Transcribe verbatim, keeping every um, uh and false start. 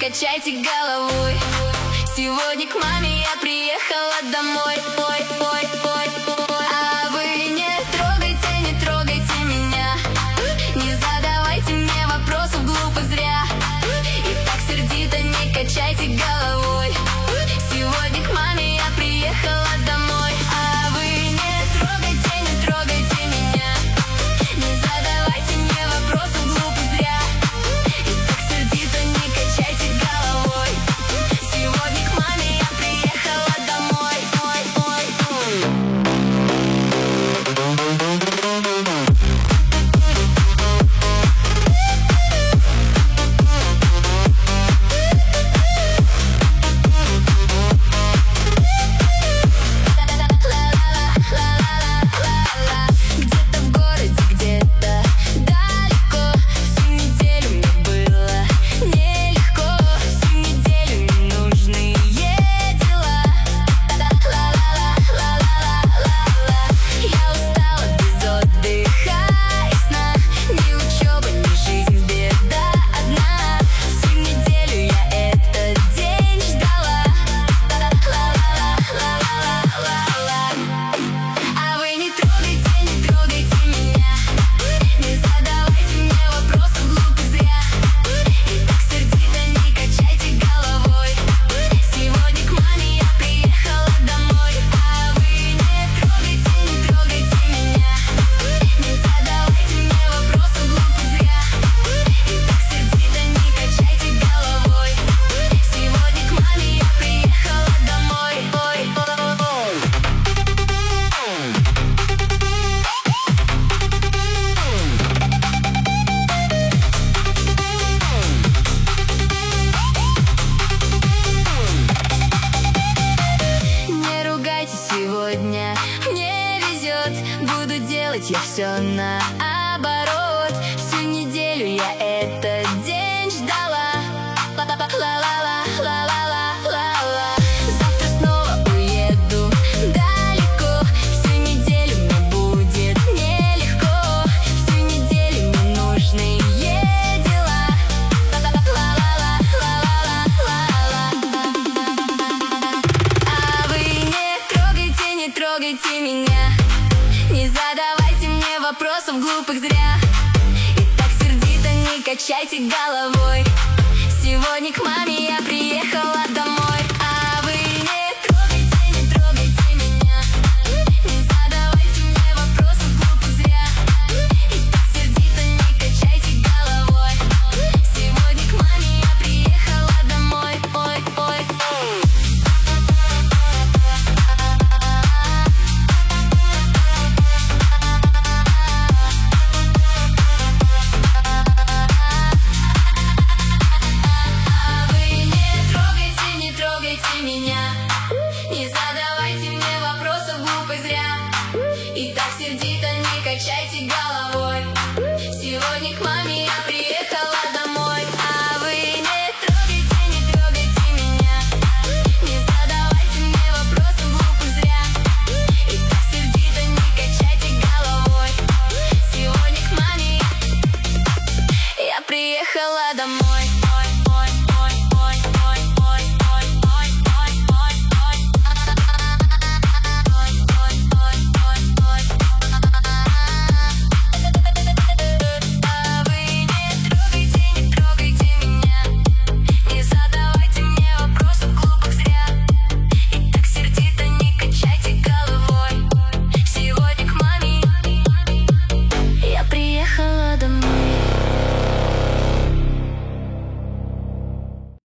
качайте головой. Сегодня к маме я приехала домой. Ой, ой, ой, ой. А вы не трогайте, не трогайте меня, не задавайте мне вопросов глупо зря. И так сердито не качайте головой. Сегодня к маме я приехала домой. А вы не трогайте, не трогайте меня, не задавайте мне вопросов глупо зря. И так сердито не качайте головой. Сегодня к маме я приехала домой. Ой, ой, ой. Сегодня мне везет, буду делать я все наоборот. Всю неделю я этот день ждала. Ла-ла-ла-ла-ла-ла-ла-ла. Завтра снова уеду далеко. Всю неделю мне будет нелегко. Всю неделю мне нужны дела. Ла-ла-ла-ла-ла-ла-ла-ла. А вы не трогайте, не трогайте меня, не задавайте мне вопросов глупых зря. И так сердито не качайте головой. Сегодня к маме я приехала домой. А вы не трогайте, не трогайте меня, не задавайте мне вопросов глупых зря. И так сердито не качайте головой. Сегодня к маме я приехала домой. Ой, ой, ой. Меня, не задавайте мне вопросов глупо зря. И так сердито